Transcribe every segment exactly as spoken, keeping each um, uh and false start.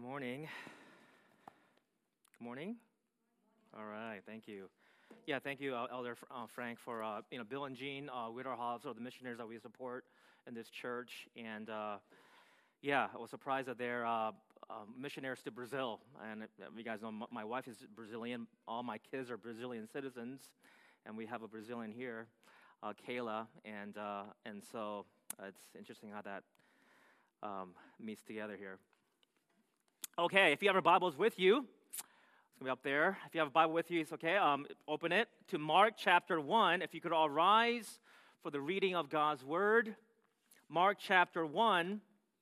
morning. Good morning. All right, thank you. Yeah, thank you, uh, Elder uh, Frank, for uh, you know Bill and Jean uh, Widerhoff, are the missionaries that we support in this church, and uh, yeah, I was surprised that they're uh, uh, missionaries to Brazil. And uh, you guys know my, my wife is Brazilian. All my kids are Brazilian citizens, and we have a Brazilian here, uh, Kayla, and uh, and so uh, it's interesting how that um, meets together here. Okay, if you have your Bibles with you, it's going to be up there. If you have a Bible with you, it's okay. Um, open it to Mark chapter one. If you could all rise for the reading of God's Word. Mark chapter one.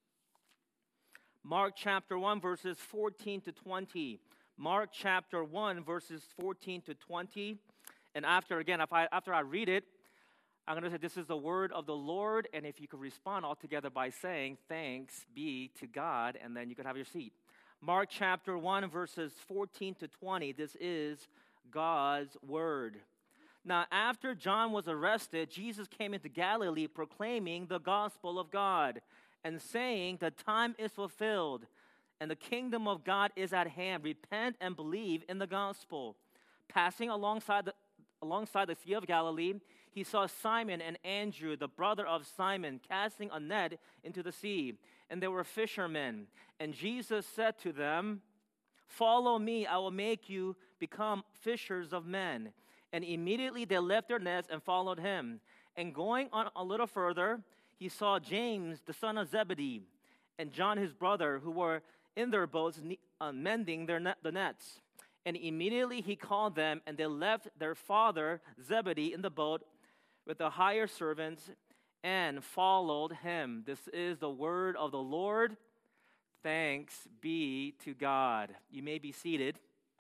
Mark chapter one, verses fourteen to twenty. Mark chapter one, verses fourteen to twenty. And after, again, if I, after I read it, I'm going to say this is the word of the Lord. And if you could respond all together by saying, thanks be to God, and then you could have your seat. Mark chapter one, verses fourteen to twenty. This is God's word. Now, after John was arrested, Jesus came into Galilee proclaiming the gospel of God and saying, the time is fulfilled and the kingdom of God is at hand. Repent and believe in the gospel. Passing alongside the, alongside the Sea of Galilee, he saw Simon and Andrew, the brother of Simon, casting a net into the sea. And they were fishermen. And Jesus said to them, follow me, I will make you become fishers of men. And immediately they left their nets and followed him. And going on a little further, he saw James, the son of Zebedee, and John his brother, who were in their boats uh, mending their net, the nets. And immediately he called them, and they left their father Zebedee in the boat with the hired servants and followed him. This is the word of the Lord. Thanks be to God. You may be seated.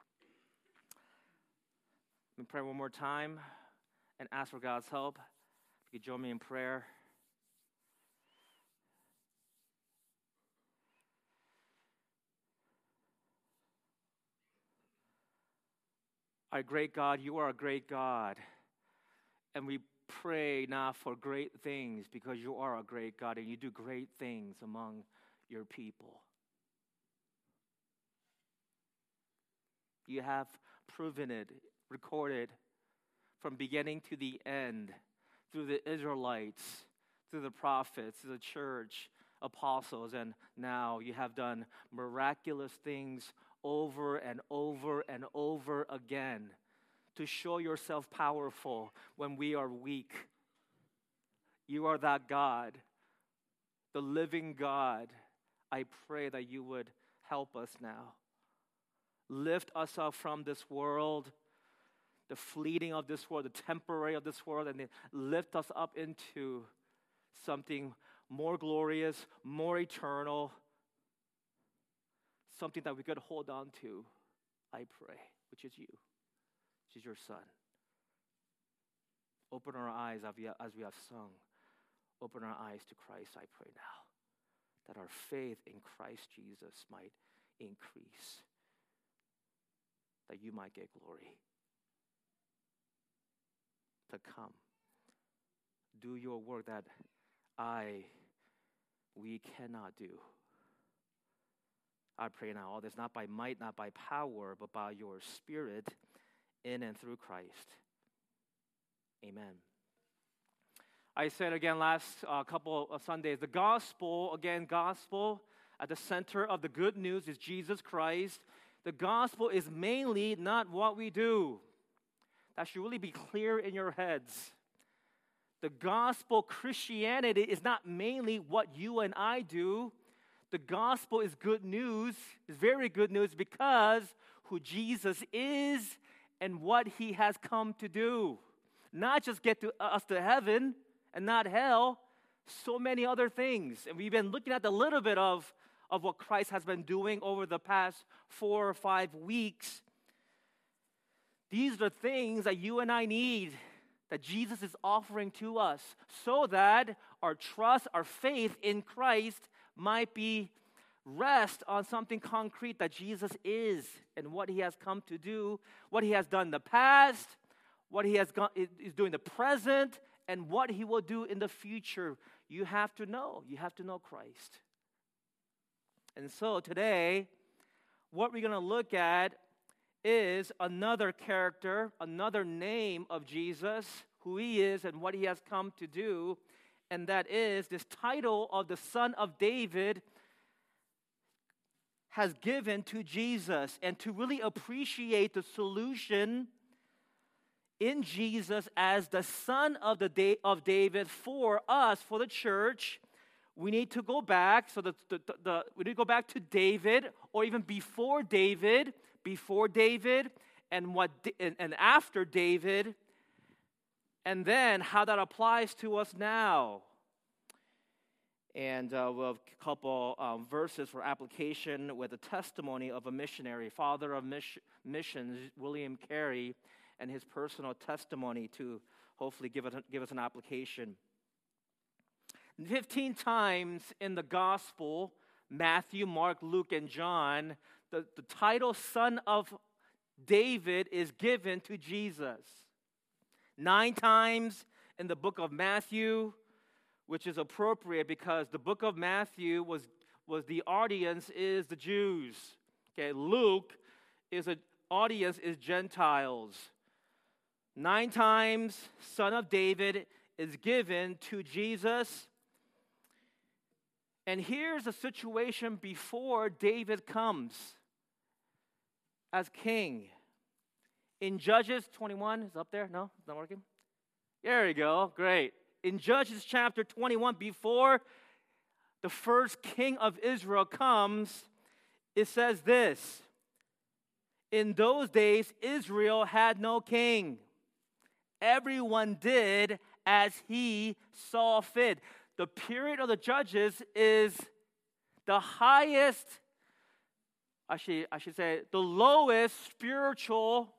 Let me pray one more time and ask for God's help. If you could join me in prayer. Our great God, you are a great God. And we pray now for great things because you are a great God and you do great things among your people. You have proven it, recorded from beginning to the end through the Israelites, through the prophets, through the church, apostles, and now you have done miraculous things over and over and over again to show yourself powerful when we are weak. You are that God, the living God. I pray that you would help us now. Lift us up from this world, the fleeting of this world, the temporary of this world, and then lift us up into something more glorious, more eternal, something that we could hold on to, I pray, which is you. Is your Son. Open our eyes as we have sung. Open our eyes to Christ, I pray now, that our faith in Christ Jesus might increase, that you might get glory. To come, do your work that I, we cannot do. I pray now, all this not by might, not by power, but by your Spirit, in and through Christ. Amen. I said again last uh, couple of Sundays, the gospel, again, gospel at the center of the good news is Jesus Christ. The gospel is mainly not what we do. That should really be clear in your heads. The gospel, Christianity, is not mainly what you and I do. The gospel is good news, is very good news because who Jesus is and what he has come to do. Not just get to us to heaven and not hell, so many other things. And we've been looking at a little bit of, of what Christ has been doing over the past four or five weeks. These are the things that you and I need, that Jesus is offering to us, so that our trust, our faith in Christ might be rest on something concrete that Jesus is and what he has come to do, what he has done in the past, what he has gone, is doing in the present, and what he will do in the future. You have to know. You have to know Christ. And so today, what we're going to look at is another character, another name of Jesus, who he is and what he has come to do, and that is this title of the Son of David has given to Jesus. And to really appreciate the solution in Jesus as the Son of the da- of David for us, for the church, we need to go back. So the, the, the, the we need to go back to David, or even before David, before David, and what and, and after David, and then how that applies to us now. And uh, we'll have a couple um, verses for application with a testimony of a missionary, father of miss- missions, William Carey, and his personal testimony to hopefully give us, give us an application. Fifteen times in the gospel, Matthew, Mark, Luke, and John, the, the title Son of David is given to Jesus. Nine times in the book of Matthew, which is appropriate because the book of Matthew was, was the audience is the Jews. Okay, Luke is an audience is Gentiles. Nine times Son of David is given to Jesus. And here's a situation before David comes as king. In Judges twenty-one, is it up there? No, it's not working? There you go, great. In Judges chapter twenty-one, before the first king of Israel comes, it says this: in those days, Israel had no king. Everyone did as he saw fit. The period of the Judges is the highest, actually, I should say, the lowest spiritual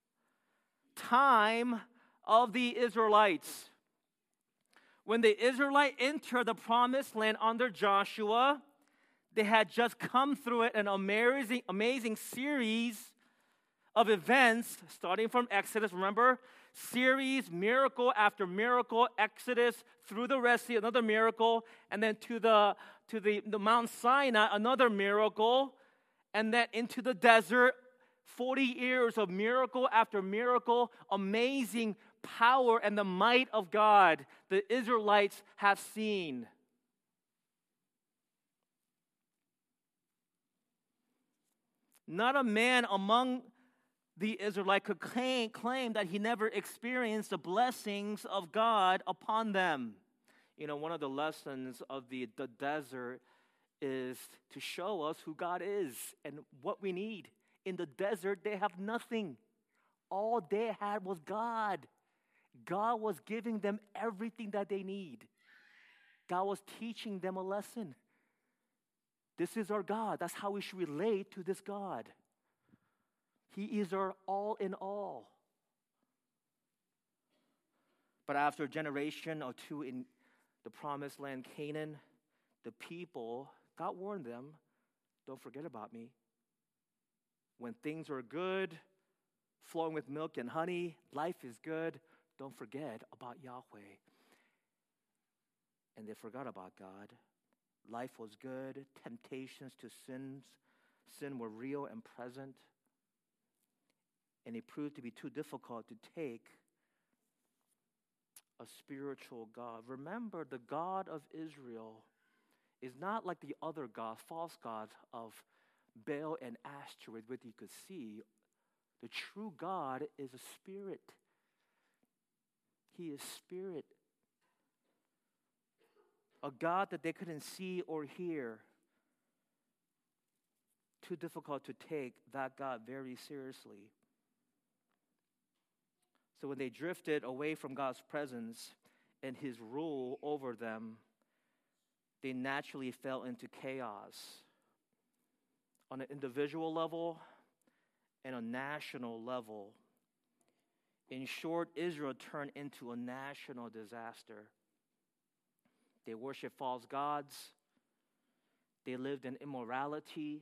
time of the Israelites. When the Israelites entered the promised land under Joshua, they had just come through it, an amazing, amazing series of events, starting from Exodus, remember? Series, miracle after miracle, Exodus through the Red Sea, another miracle, and then to the to the, the Mount Sinai, another miracle, and then into the desert, forty years of miracle after miracle, amazing power and the might of God the Israelites have seen. Not a man among the Israelite could claim, claim that he never experienced the blessings of God upon them. You know, one of the lessons of the, the desert is to show us who God is and what we need. In the desert, they have nothing. All they had was God. God was giving them everything that they need. God was teaching them a lesson. This is our God. That's how we should relate to this God. He is our all in all. But after a generation or two in the promised land, Canaan, the people, God warned them, don't forget about me. When things are good, flowing with milk and honey, life is good, don't forget about Yahweh. And they forgot about God. Life was good. Temptations to sins, sin were real and present. And it proved to be too difficult to take a spiritual God. Remember, the God of Israel is not like the other gods, false gods of Baal and Ashtoreth, which you could see. The true God is a spirit. He is spirit. A God that they couldn't see or hear. Too difficult to take that God very seriously. So when they drifted away from God's presence and his rule over them, they naturally fell into chaos on an individual level and a national level. In short, Israel turned into a national disaster. They worshiped false gods. They lived in immorality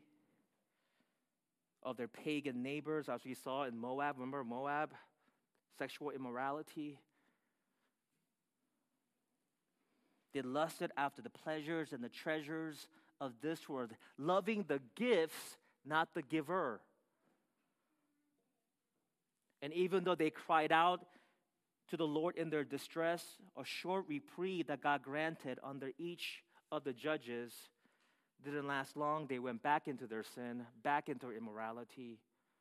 of their pagan neighbors, as we saw in Moab. Remember Moab? Sexual immorality. They lusted after the pleasures and the treasures of this world, loving the gifts not the giver. And even though they cried out to the Lord in their distress, a short reprieve that God granted under each of the judges didn't last long. They went back into their sin, back into immorality.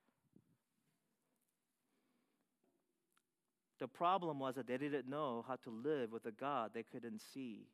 The problem was that they didn't know how to live with a God they couldn't see.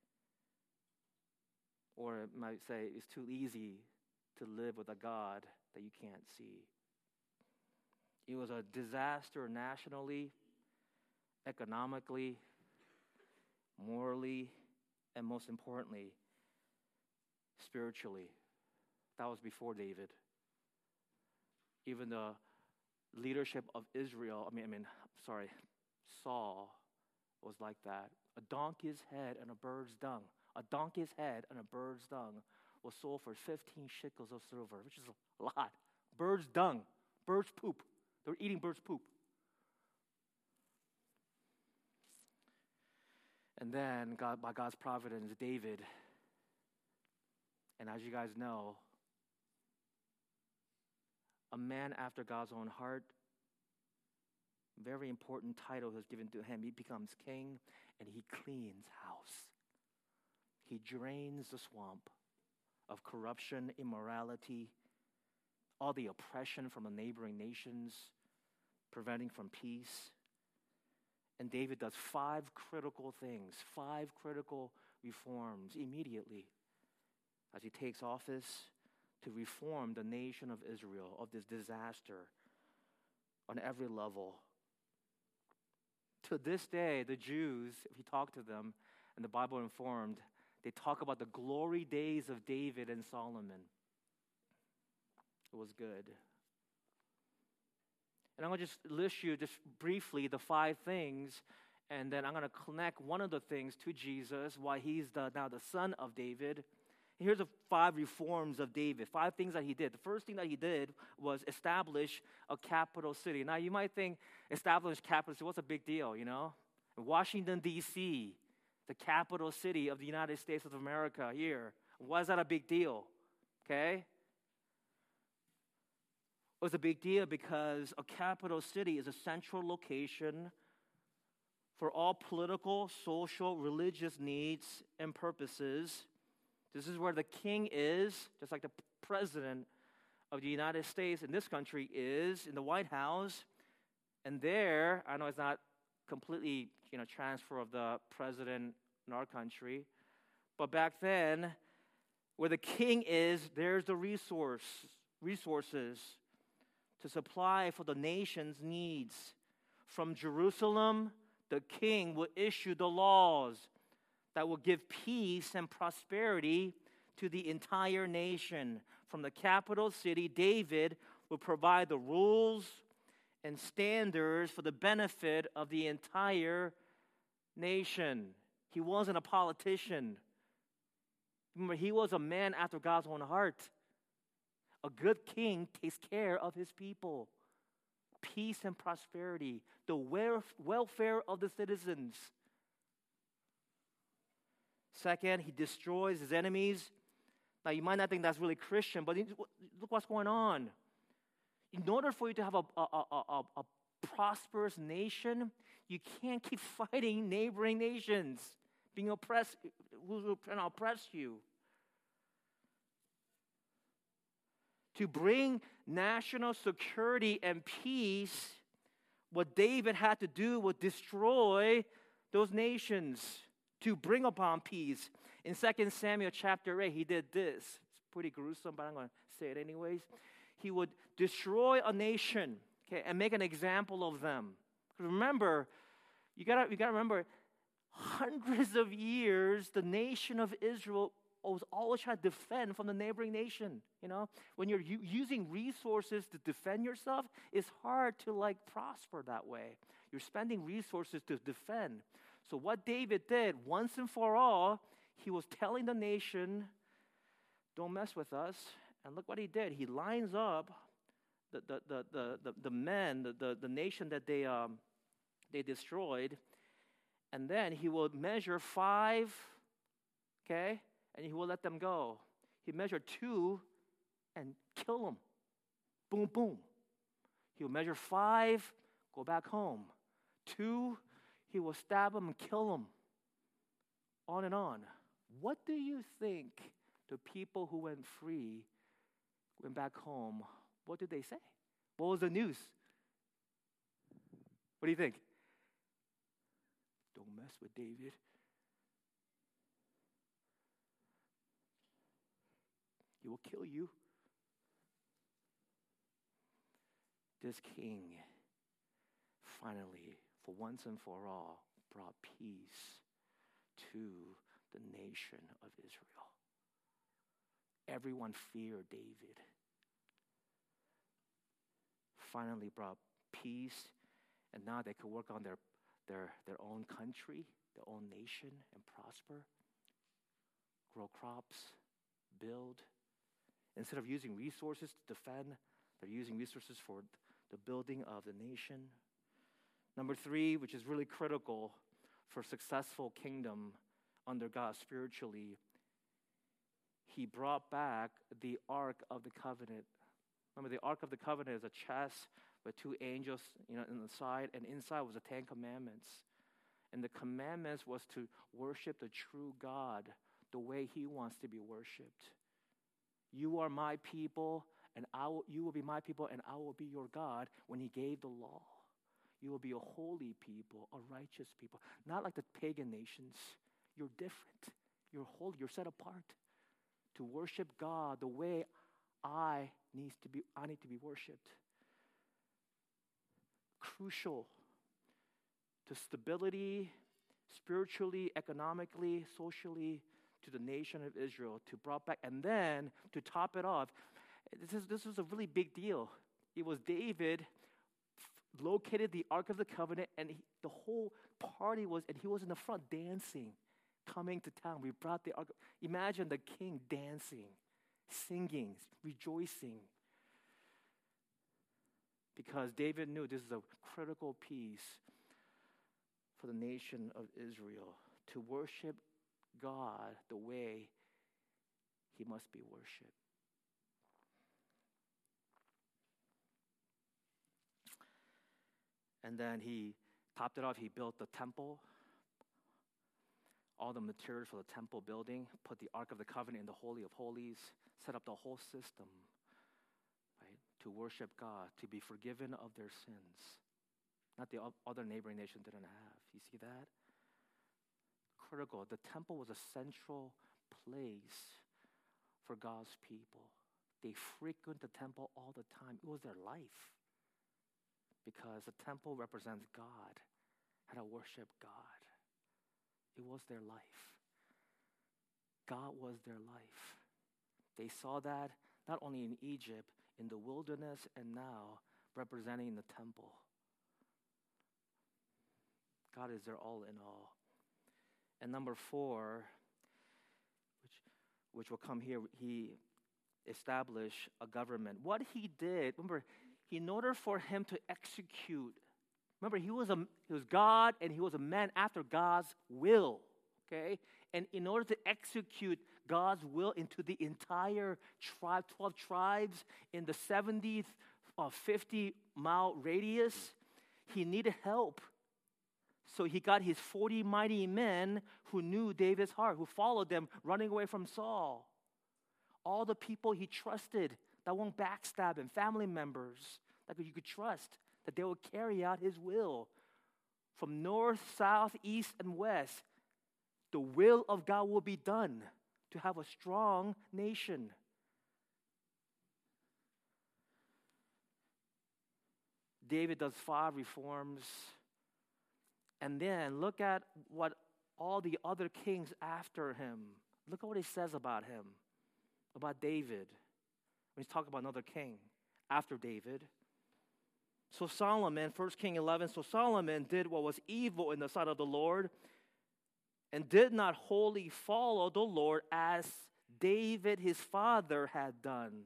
Or it might say it's too easy to live with a God that you can't see. It was a disaster nationally, economically, morally, and most importantly, spiritually. That was before David. Even the leadership of Israel, I mean, I mean, sorry, Saul was like that. A donkey's head and a bird's dung. A donkey's head and a bird's dung was sold for fifteen shekels of silver, which is a lot. Bird's dung, bird's poop. They were eating bird's poop. And then, God, by God's providence, David, and as you guys know, a man after God's own heart, very important title is given to him. He becomes king, and he cleans house. He drains the swamp of corruption, immorality, all the oppression from the neighboring nations, preventing from peace. And David does five critical things, five critical reforms immediately as he takes office to reform the nation of Israel of this disaster on every level. To this day, the Jews, if you talk to them, and the Bible informed, they talk about the glory days of David and Solomon. It was good. And I'm going to just list you just briefly the five things, and then I'm going to connect one of the things to Jesus, why he's the, now the son of David. Here's the five reforms of David, five things that he did. The first thing that he did was establish a capital city. Now, you might think, establish capital city, what's a big deal, you know? Washington, D C, the capital city of the United States of America here. Why is that a big deal? Okay? It was a big deal because a capital city is a central location for all political, social, religious needs and purposes. This is where the king is, just like the president of the United States in this country is, in the White House. And there, I know it's not completely, you know, transfer of the president in our country, but back then, where the king is, there's the resource, resources to supply for the nation's needs. From Jerusalem, the king will issue the laws that will give peace and prosperity to the entire nation. From the capital city, David will provide the rules and standards for the benefit of the entire nation. He wasn't a politician. Remember, he was a man after God's own heart. A good king takes care of his people. Peace and prosperity, the welfare of the citizens. Second, he destroys his enemies. Now, you might not think that's really Christian, but look what's going on. In order for you to have a, a, a, a, a prosperous nation, you can't keep fighting neighboring nations, being oppressed, who's trying to oppress you. To bring national security and peace, what David had to do was destroy those nations to bring upon peace. In Second Samuel chapter eight, he did this. It's pretty gruesome, but I'm going to say it anyways. He would destroy a nation, okay, and make an example of them. Remember, you got you got to remember, hundreds of years, the nation of Israel was always trying to defend from the neighboring nation. You know, when you're u- using resources to defend yourself, it's hard to like prosper that way. You're spending resources to defend. So what David did, once and for all, he was telling the nation, don't mess with us. And look what he did. He lines up the the the the, the, the men, the, the, the nation that they um they destroyed, and then he will measure five, okay, and he will let them go. He measured two, and kill him. Boom, boom. He will measure five, go back home. Two, he will stab him and kill him. On and on. What do you think the people who went free, went back home, what did they say? What was the news? What do you think? Don't mess with David. He will kill you. This king finally, for once and for all, brought peace to the nation of Israel. Everyone feared David. Finally brought peace, and now they could work on their, their, their own country, their own nation, and prosper, grow crops, build. Instead of using resources to defend, they're using resources for the building of the nation. Number three, which is really critical for successful kingdom under God spiritually, he brought back the Ark of the Covenant. Remember, the Ark of the Covenant is a chest with two angels, you know, on the side, and inside was the Ten Commandments. And the commandments was to worship the true God the way he wants to be worshipped. You are my people, and I will, you will be my people, and I will be your God. When he gave the law, you will be a holy people, a righteous people, not like the pagan nations. You're different. You're holy. You're set apart to worship God the way I needs to be. I need to be worshipped. Crucial to stability, spiritually, economically, socially, to the nation of Israel, to brought back, and then to top it off, this is this was a really big deal. It was David f- located the Ark of the Covenant, and he, the whole party was, and he was in the front dancing, coming to town. We brought the Ark. Imagine the king dancing, singing, rejoicing, because David knew this is a critical piece for the nation of Israel to worship God the way he must be worshipped. And then he topped it off. He built the temple, all the materials for the temple building, put the Ark of the Covenant in the Holy of Holies, set up the whole system, right, to worship God, to be forgiven of their sins. Not the other neighboring nation didn't have. You see that? Critical. The temple was a central place for God's people. They frequent the temple all the time. It was their life, because the temple represents God, how to worship God. It was their life. God was their life. They saw that not only in Egypt, in the wilderness, and now representing the temple. God is their all in all. And number four, which, which will come here, he established a government. What he did, remember, in order for him to execute, remember, he was a he was God, and he was a man after God's will, okay? And in order to execute God's will into the entire tribe, twelve tribes in the seventy or fifty mile radius, he needed help. So he got his forty mighty men who knew David's heart, who followed them, running away from Saul. All the people he trusted that won't backstab him, family members that you could trust, that they will carry out his will. From north, south, east, and west, the will of God will be done to have a strong nation. David does five reforms. And then look at what all the other kings after him, look at what he says about him, about David. When he's talking about another king after David. So Solomon, First Kings eleven, so Solomon did what was evil in the sight of the Lord and did not wholly follow the Lord as David his father had done.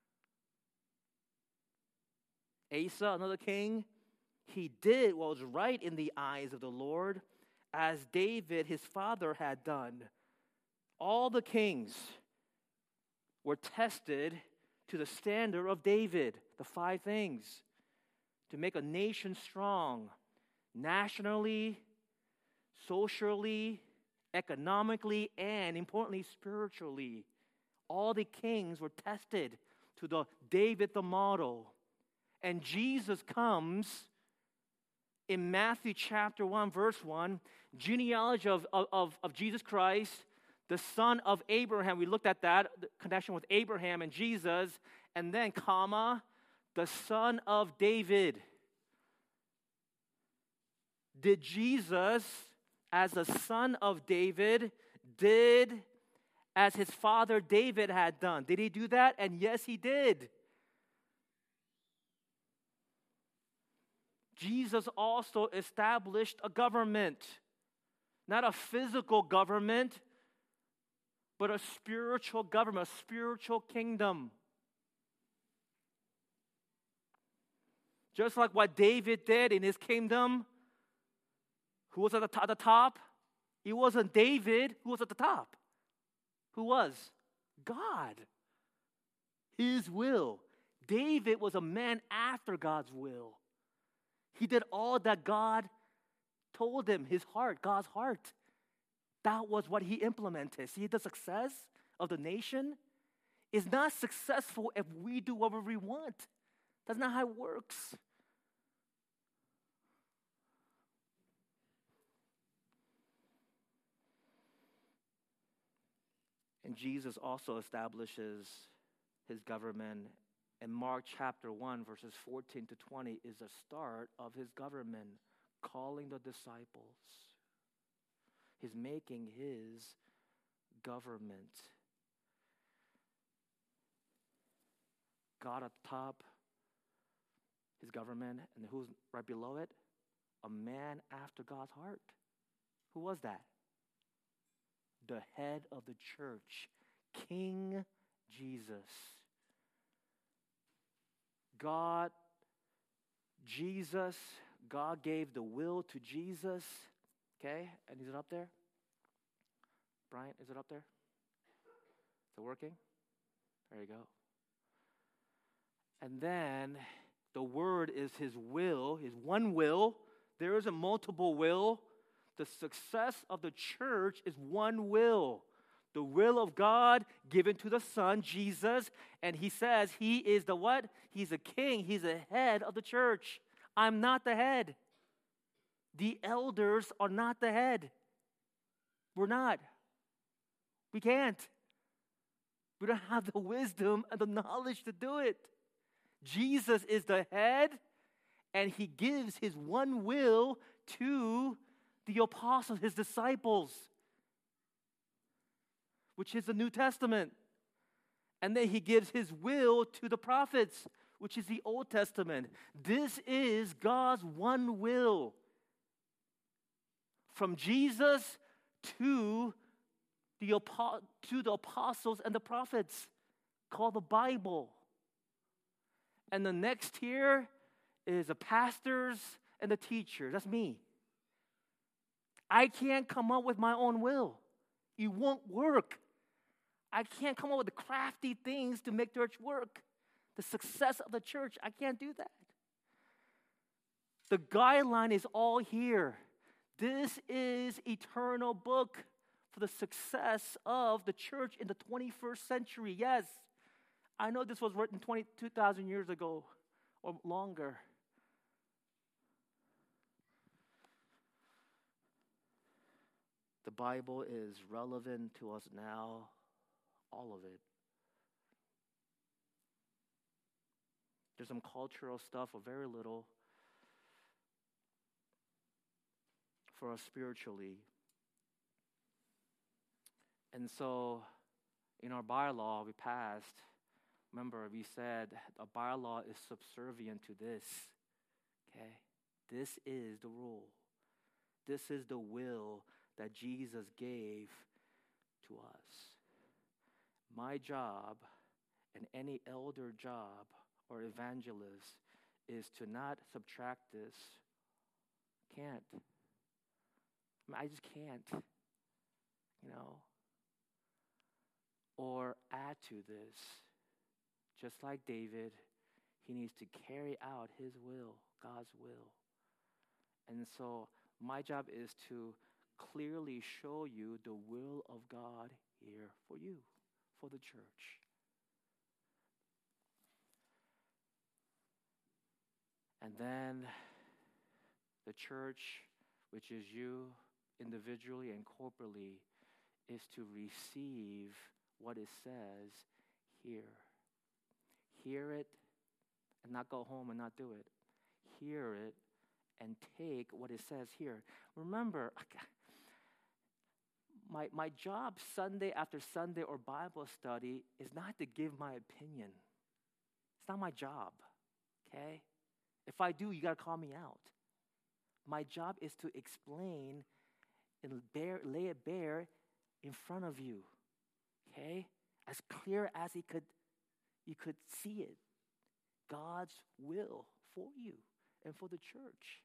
Asa, another king, he did what was right in the eyes of the Lord, as David, his father, had done. All the kings were tested to the standard of David, the five things, to make a nation strong, nationally, socially, economically, and importantly, spiritually. All the kings were tested to the David the model. And Jesus comes in Matthew chapter one, verse one, genealogy of, of, of Jesus Christ, the son of Abraham. We looked at that, the connection with Abraham and Jesus. And then, comma, the son of David. Did Jesus, as the son of David, did as his father David had done? Did he do that? And yes, he did. Jesus also established a government. Not a physical government, but a spiritual government, a spiritual kingdom. Just like what David did in his kingdom, who was at the, to- the top? It wasn't David who was at the top. Who was? God. His will. David was a man after God's will. He did all that God told him, his heart, God's heart. That was what he implemented. See, the success of the nation is not successful if we do whatever we want. That's not how it works. And Jesus also establishes his government. And Mark chapter one, verses fourteen to twenty is the start of his government, calling the disciples. He's making his government. God at the top, his government, and who's right below it? A man after God's heart. Who was that? The head of the church, King Jesus. God, Jesus, God gave the will to Jesus. Okay, and is it up there? Brian, is it up there? Is it working? There you go. And then the word is his will, his one will. There is a multiple will. The success of the church is one will. The will of God given to the Son, Jesus. And he says he is the what? He's a king. He's the head of the church. I'm not the head. The elders are not the head. We're not. We can't. We don't have the wisdom and the knowledge to do it. Jesus is the head, and he gives his one will to the apostles, his disciples, which is the New Testament. And then he gives his will to the prophets, which is the Old Testament. This is God's one will. From Jesus to the, to the apostles and the prophets, called the Bible. And the next tier is the pastors and the teachers. That's me. I can't come up with my own will. It won't work. I can't come up with the crafty things to make church work. The success of the church, I can't do that. The guideline is all here. This is eternal book for the success of the church in the twenty-first century. Yes, I know this was written twenty-two thousand years ago or longer. The Bible is relevant to us now, all of it. There's some cultural stuff, or very little, for us spiritually. And so, in our bylaw we passed, remember we said a bylaw is subservient to this. Okay? This is the rule. This is the will that Jesus gave to us. My job, and any elder job or evangelist, is to not subtract this. Can't. I mean, I just can't. You know. Or add to this. just like David, he needs to carry out his will, God's will. And so my job is to clearly show you the will of God here for you, for the church. And then the church, which is you individually and corporately, is to receive what it says here. Hear it and not go home and not do it. Hear it and take what it says here. Remember, my, my job Sunday after Sunday or Bible study is not to give my opinion. It's not my job, okay? If I do, you got to call me out. My job is to explain and bear, lay it bare in front of you, okay? As clear as he could, you could see it. God's will for you and for the church.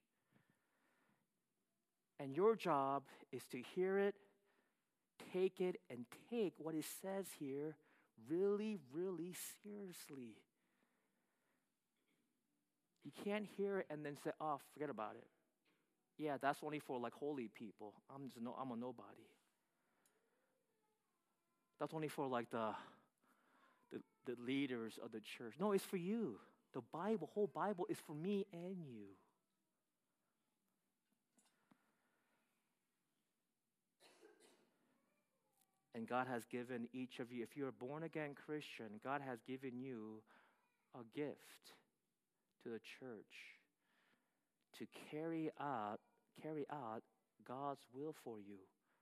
And your job is to hear it, take it, and take what it says here really, really seriously. You can't hear it and then say, oh, forget about it. Yeah, that's only for like holy people. I'm just no, I'm a nobody. That's only for like the, the the leaders of the church. No, it's for you. The Bible, whole Bible is for me and you. And God has given each of you, if you're a born-again Christian, God has given you a gift to the church to carry out, carry out God's will for you.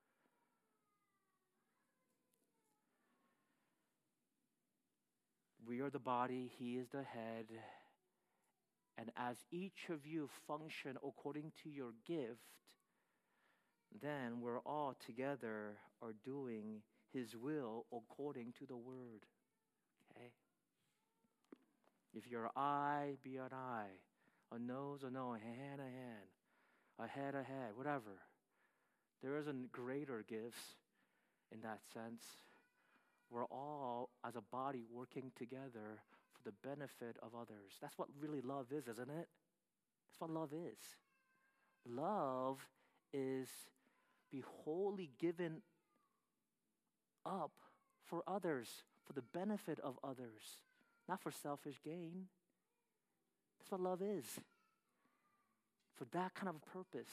We are the body, he is the head. And as each of you function according to your gift, then we're all together are doing his will according to the word. Okay? If you're an eye, be an eye. A nose, a nose. A hand, a hand. A head, a head. Whatever. There isn't greater gifts in that sense. We're all, as a body, working together for the benefit of others. That's what really love is, isn't it? That's what love is. Love is be wholly given up for others, for the benefit of others, not for selfish gain. That's what love is. For that kind of purpose.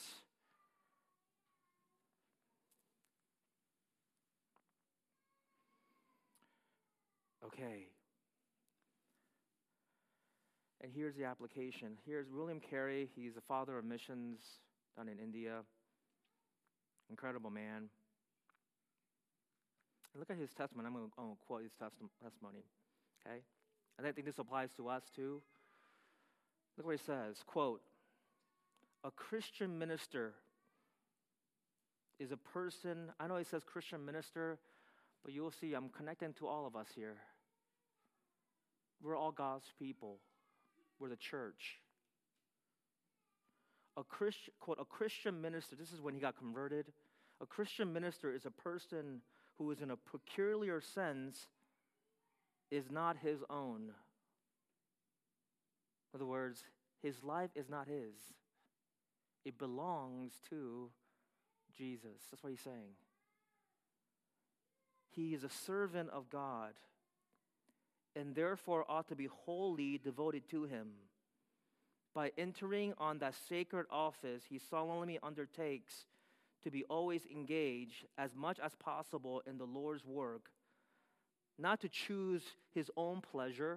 Okay. And here's the application. Here's William Carey. He's the father of missions down in India. Incredible man. And look at his testimony. I'm going to quote his testi- testimony. Okay? And I think this applies to us too. Look what he says. Quote, a Christian minister is a person, I know he says Christian minister, but you'll see I'm connecting to all of us here. We're all God's people. We're the church. A Christian, quote, a Christian minister, this is when he got converted. A Christian minister is a person who is in a peculiar sense is not his own. In other words, his life is not his. It belongs to Jesus. That's what he's saying. He is a servant of God and therefore ought to be wholly devoted to him. By entering on that sacred office, he solemnly undertakes to be always engaged as much as possible in the Lord's work, not to choose his own pleasure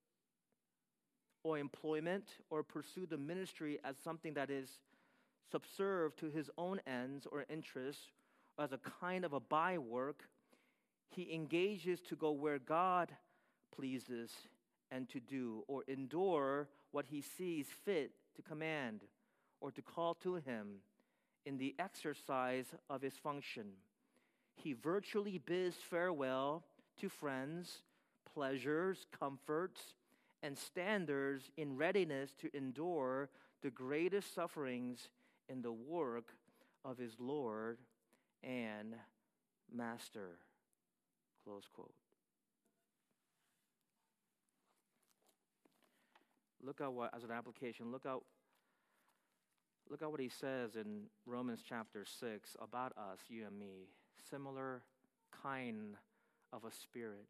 or employment or pursue the ministry as something that is subserved to his own ends or interests, as a kind of a bywork. He engages to go where God pleases and to do, or endure what he sees fit to command or to call to him in the exercise of his function. He virtually bids farewell to friends, pleasures, comforts, and standards in readiness to endure the greatest sufferings in the work of his Lord and Master. Close quote. Look at what, as an application, look at, look at what he says in Romans chapter six about us, you and me. Similar kind of a spirit.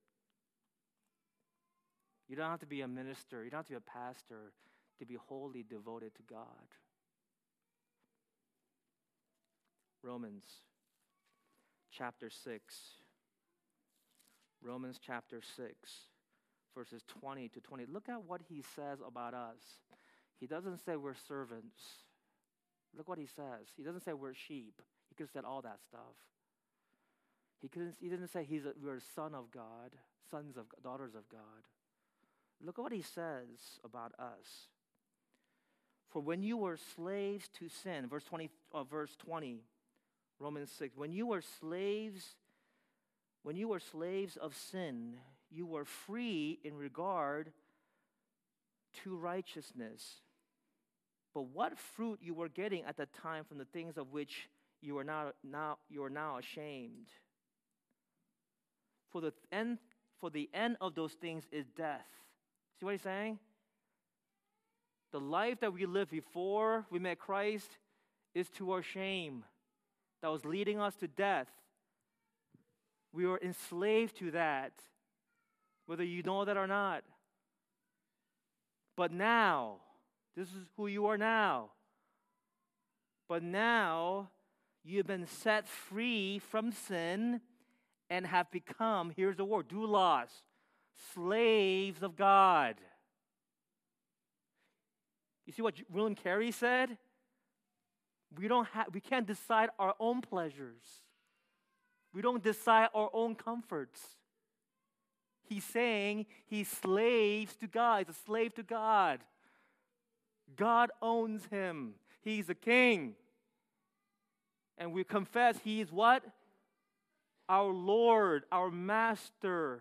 You don't have to be a minister. You don't have to be a pastor to be wholly devoted to God. Romans chapter six. Romans chapter six, verses twenty to twenty. Look at what he says about us. He doesn't say we're servants. Look what he says. He doesn't say we're sheep. He could have said all that stuff. He, couldn't, he didn't say he's a, we're a son of God, sons of daughters of God. Look at what he says about us. For when you were slaves to sin, verse twenty, uh, verse twenty, Romans six, when you were slaves, when you were slaves of sin, you were free in regard to righteousness. But what fruit you were getting at the time from the things of which you are now, now you are now ashamed? For the end, for the end of those things is death. See what he's saying? The life that we lived before we met Christ is to our shame. That was leading us to death. We were enslaved to that, whether you know that or not. But now, this is who you are now. But now, you've been set free from sin and have become, here's the word, doulos, slaves of God. You see what William Carey said? We don't have, we can't decide our own pleasures. We don't decide our own comforts. He's saying he's slaves to God. He's a slave to God. God owns him. He's a king. And we confess he is what? Our Lord, our master.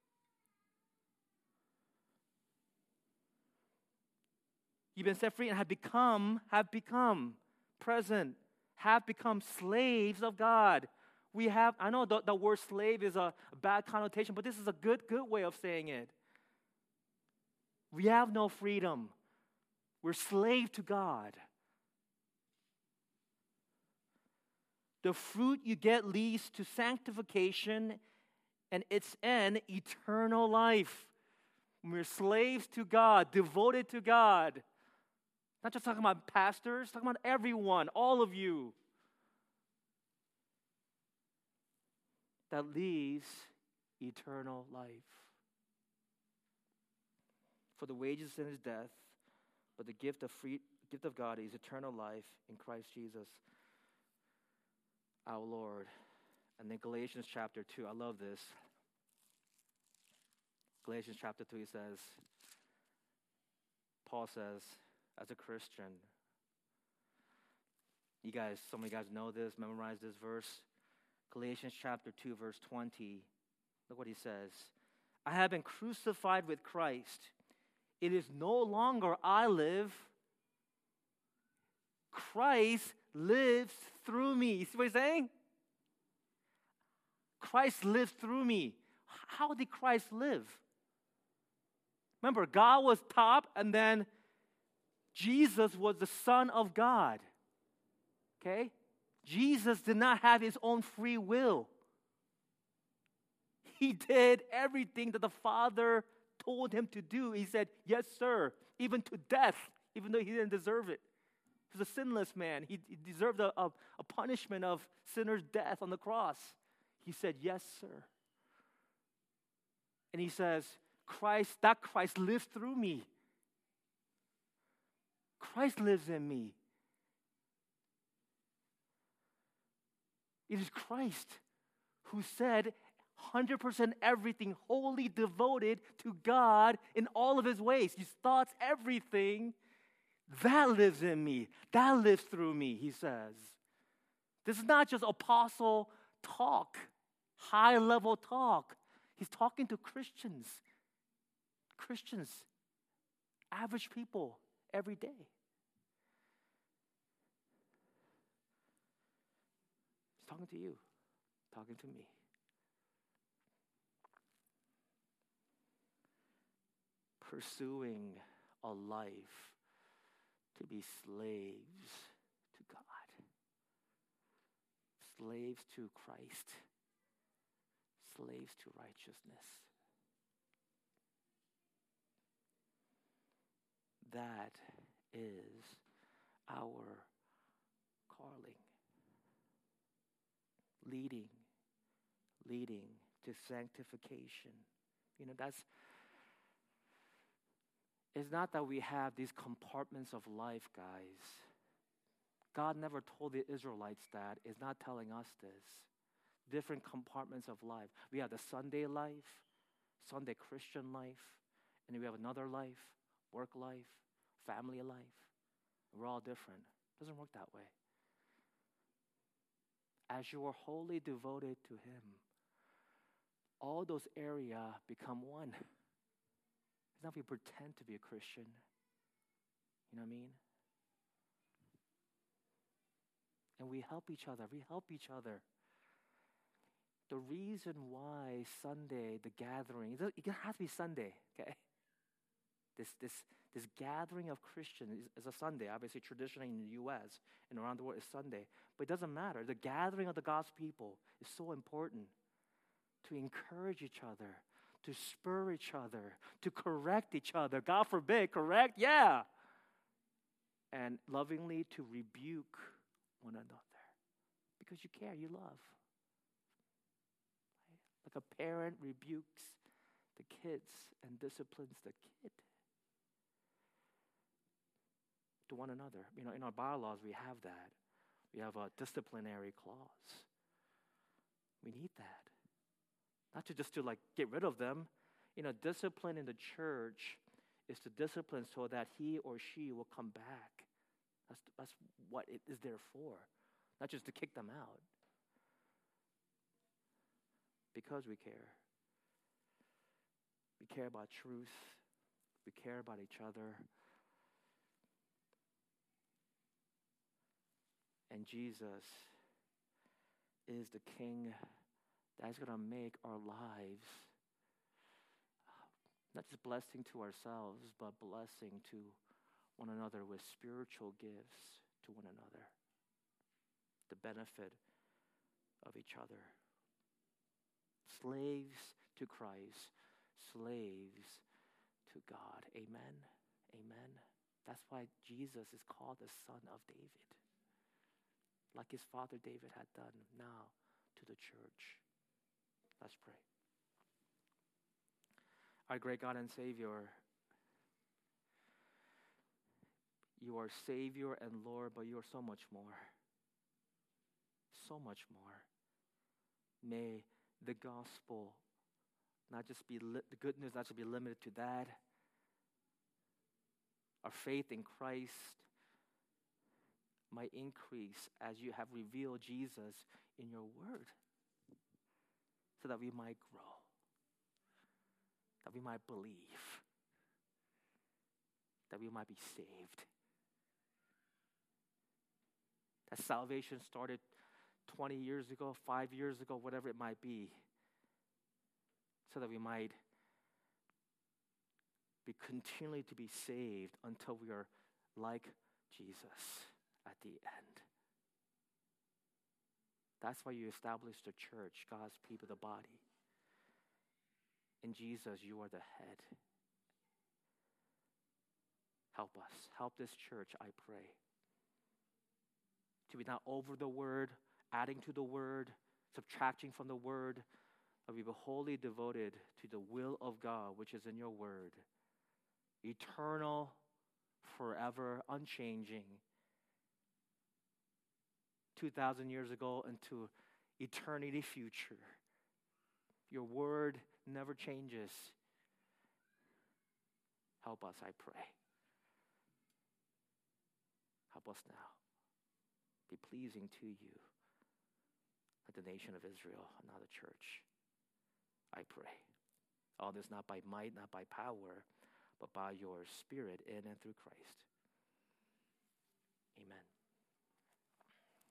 You've been set free and have become, have become present, have become slaves of God. We have, I know the, the word slave is a, a bad connotation, but this is a good, good way of saying it. We have no freedom. We're slave to God. The fruit you get leads to sanctification and its end, eternal life. We're slaves to God, devoted to God. Not just talking about pastors, talking about everyone, all of you. That leads eternal life. For the wages of sin is death, but the gift of free gift of God is eternal life in Christ Jesus, our Lord. And then Galatians chapter two, I love this. Galatians chapter three says, Paul says, as a Christian, you guys, some of you guys know this, memorize this verse. Galatians chapter two, verse twenty. Look what he says. I have been crucified with Christ. It is no longer I live. Christ lives through me. You see what he's saying? Christ lives through me. How did Christ live? Remember, God was top, and then Jesus was the Son of God. Okay? Jesus did not have his own free will. He did everything that the Father told him to do. He said, yes, sir, even to death, even though he didn't deserve it. He was a sinless man. He, he deserved a, a, a punishment of sinner's death on the cross. He said, yes, sir. And he says, Christ, that Christ lives through me. Christ lives in me. It is Christ who said one hundred percent everything, wholly devoted to God in all of his ways, his thoughts, everything. That lives in me. That lives through me, he says. This is not just apostle talk, high-level talk. He's talking to Christians. Christians, average people, every day. He's talking to you, talking to me. Pursuing a life to be slaves to God, slaves to Christ, slaves to righteousness. That is our calling. Leading, leading to sanctification. You know, that's, it's not that we have these compartments of life, guys. God never told the Israelites that. He's not telling us this. Different compartments of life. We have the Sunday life, Sunday Christian life, and then we have another life, work life, family life. We're all different. It doesn't work that way. As you are wholly devoted to Him, all those areas become one. It's not if we pretend to be a Christian. You know what I mean? And we help each other. We help each other. The reason why Sunday, the gathering, it doesn't have to be Sunday, okay? This this this gathering of Christians is, is a Sunday. Obviously, traditionally in the U S and around the world, is Sunday. But it doesn't matter. The gathering of the God's people is so important to encourage each other, to spur each other, to correct each other. God forbid, correct? Yeah. And lovingly to rebuke one another. Because you care, you love. Like a parent rebukes the kids and disciplines the kid. To one another. You know, in our bylaws, we have that. We have a disciplinary clause. We need that. Not to just to like get rid of them. You know, discipline in the church is to discipline so that he or she will come back. That's, that's what it is there for. Not just to kick them out. Because we care. We care about truth. We care about each other. And Jesus is the King that's going to make our lives not just blessing to ourselves, but blessing to one another with spiritual gifts to one another. The benefit of each other. Slaves to Christ, slaves to God. Amen. Amen. That's why Jesus is called the Son of David. Like his father David had done now to the church. Let's pray. Our great God and Savior, you are Savior and Lord, but you are so much more. So much more. May the gospel not just be, li- the good news not just be limited to that. Our faith in Christ might increase as you have revealed Jesus in your word, so that we might grow, that we might believe, that we might be saved. That salvation started twenty years ago, five years ago, whatever it might be, so that we might be continually to be saved until we are like Jesus at the end. That's why you established the church, God's people, the body. In Jesus, you are the head. Help us. Help this church, I pray, to be not over the word, adding to the word, subtracting from the word, but we be wholly devoted to the will of God, which is in your word. Eternal, forever, unchanging. two thousand years ago into eternity future. Your word never changes. Help us, I pray. Help us now. Be pleasing to you, like the nation of Israel, and not the church. I pray. All this not by might, not by power, but by your Spirit in and through Christ. Amen.